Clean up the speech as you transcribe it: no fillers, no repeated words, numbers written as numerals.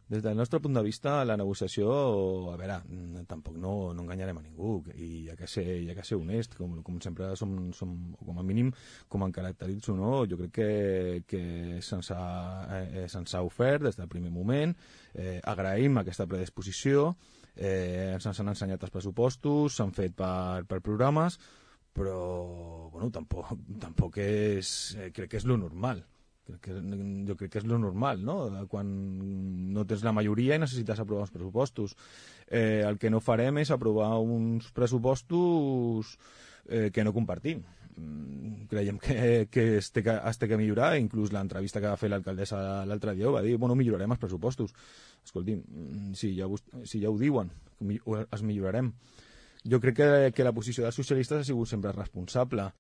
Des del nostre punt de vista, la negociació, a veure, tampoc no enganyarem a ningú, i hi ha que ser honest, com sempre com a mínim, com em caracteritzo, no? Jo crec que se'ns ha ofert des del primer moment, agraïm aquesta predisposició, ens han ensenyat els pressupostos, s'han fet per programes, però bueno, tampoc crec que és lo normal. Jo crec que és lo normal, no? Quan no tens la majoria i necessites aprovar uns pressupostos. El que no farem és aprovar uns pressupostos que no compartim. Creiem que es té que millorar, inclús l'entrevista que va fer l'alcaldessa l'altre dia va dir, bueno, millorarem els pressupostos. Escolti'm, si ja ho diuen, els millorarem. Jo crec que la posició dels socialistes ha sigut sempre responsable.